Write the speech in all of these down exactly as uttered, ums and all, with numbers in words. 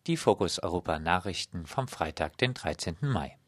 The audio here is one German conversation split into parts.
Die Fokus Europa Nachrichten vom Freitag, den dreizehnten Mai.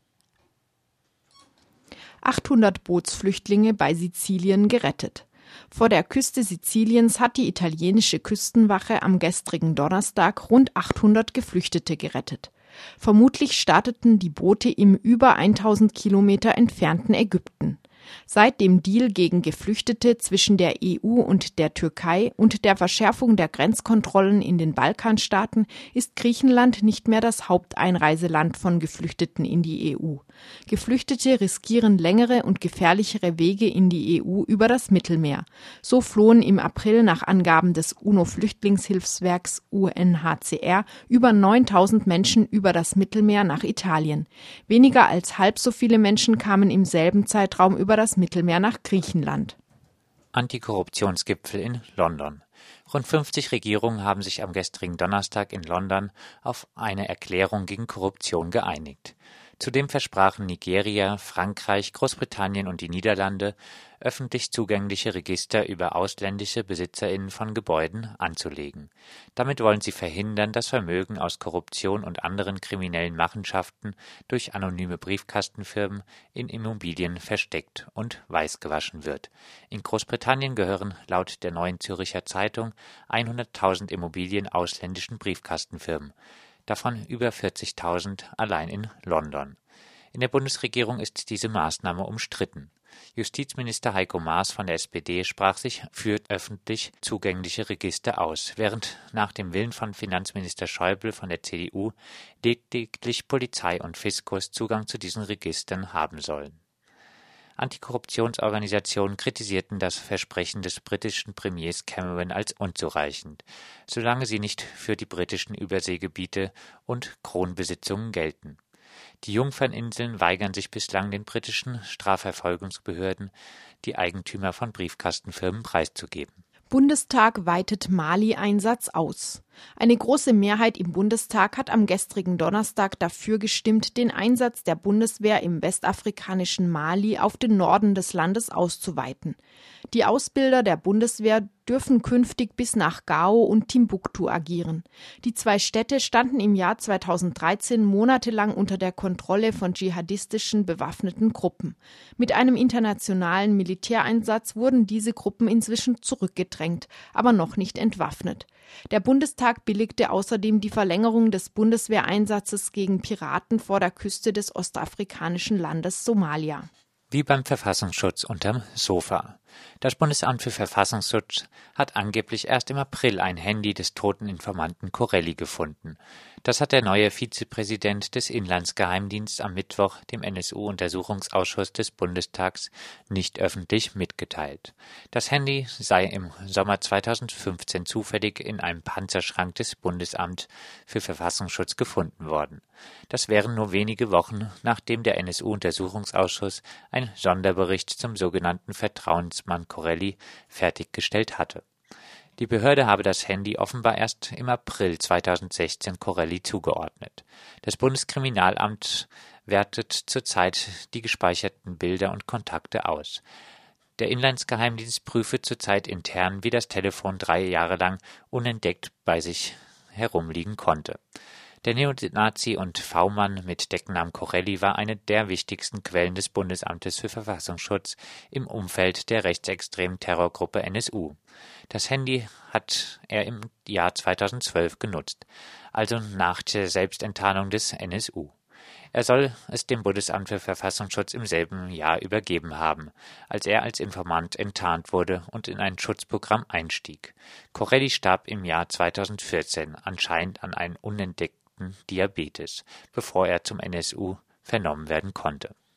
achthundert Bootsflüchtlinge bei Sizilien gerettet. Vor der Küste Siziliens hat die italienische Küstenwache am gestrigen Donnerstag rund achthundert Geflüchtete gerettet. Vermutlich starteten die Boote im über tausend Kilometer entfernten Ägypten. Seit dem Deal gegen Geflüchtete zwischen der E U und der Türkei und der Verschärfung der Grenzkontrollen in den Balkanstaaten ist Griechenland nicht mehr das Haupteinreiseland von Geflüchteten in die E U. Geflüchtete riskieren längere und gefährlichere Wege in die E U über das Mittelmeer. So flohen im April nach Angaben des UNO-Flüchtlingshilfswerks U N H C R über neuntausend Menschen über das Mittelmeer nach Italien. Weniger als halb so viele Menschen kamen im selben Zeitraum über das Mittelmeer nach Griechenland. Antikorruptionsgipfel in London. Rund fünfzig Regierungen haben sich am gestrigen Donnerstag in London auf eine Erklärung gegen Korruption geeinigt. Zudem versprachen Nigeria, Frankreich, Großbritannien und die Niederlande, öffentlich zugängliche Register über ausländische BesitzerInnen von Gebäuden anzulegen. Damit wollen sie verhindern, dass Vermögen aus Korruption und anderen kriminellen Machenschaften durch anonyme Briefkastenfirmen in Immobilien versteckt und weißgewaschen wird. In Großbritannien gehören laut der Neuen Zürcher Zeitung hunderttausend Immobilien ausländischen Briefkastenfirmen. Davon über vierzigtausend allein in London. In der Bundesregierung ist diese Maßnahme umstritten. Justizminister Heiko Maas von der S P D sprach sich für öffentlich zugängliche Register aus, während nach dem Willen von Finanzminister Schäuble von der C D U lediglich Polizei und Fiskus Zugang zu diesen Registern haben sollen. Antikorruptionsorganisationen kritisierten das Versprechen des britischen Premiers Cameron als unzureichend, solange sie nicht für die britischen Überseegebiete und Kronbesitzungen gelten. Die Jungferninseln weigern sich bislang den britischen Strafverfolgungsbehörden, die Eigentümer von Briefkastenfirmen preiszugeben. Bundestag weitet Mali-Einsatz aus. Eine große Mehrheit im Bundestag hat am gestrigen Donnerstag dafür gestimmt, den Einsatz der Bundeswehr im westafrikanischen Mali auf den Norden des Landes auszuweiten. Die Ausbilder der Bundeswehr dürfen künftig bis nach Gao und Timbuktu agieren. Die zwei Städte standen im Jahr zweitausenddreizehn monatelang unter der Kontrolle von dschihadistischen bewaffneten Gruppen. Mit einem internationalen Militäreinsatz wurden diese Gruppen inzwischen zurückgedrängt, aber noch nicht entwaffnet. Der Bundestag billigte außerdem die Verlängerung des Bundeswehreinsatzes gegen Piraten vor der Küste des ostafrikanischen Landes Somalia. Wie beim Verfassungsschutz unterm Sofa. Das Bundesamt für Verfassungsschutz hat angeblich erst im April ein Handy des toten Informanten Corelli gefunden. Das hat der neue Vizepräsident des Inlandsgeheimdienstes am Mittwoch dem N S U-Untersuchungsausschuss des Bundestags nicht öffentlich mitgeteilt. Das Handy sei im Sommer zweitausendfünfzehn zufällig in einem Panzerschrank des Bundesamts für Verfassungsschutz gefunden worden. Das wären nur wenige Wochen, nachdem der N S U-Untersuchungsausschuss einen Sonderbericht zum sogenannten Vertrauensmann Corelli fertiggestellt hatte. Die Behörde habe das Handy offenbar erst im April zweitausendsechzehn Corelli zugeordnet. Das Bundeskriminalamt wertet zurzeit die gespeicherten Bilder und Kontakte aus. Der Inlandsgeheimdienst prüfe zurzeit intern, wie das Telefon drei Jahre lang unentdeckt bei sich herumliegen konnte. Der Neonazi und V-Mann mit Decknamen Corelli war eine der wichtigsten Quellen des Bundesamtes für Verfassungsschutz im Umfeld der rechtsextremen Terrorgruppe N S U. Das Handy hat er im Jahr zweitausendzwölf genutzt, also nach der Selbstenttarnung des N S U. Er soll es dem Bundesamt für Verfassungsschutz im selben Jahr übergeben haben, als er als Informant enttarnt wurde und in ein Schutzprogramm einstieg. Corelli starb im Jahr zweitausendvierzehn anscheinend an einem unentdeckten Diabetes, bevor er zum N S U vernommen werden konnte.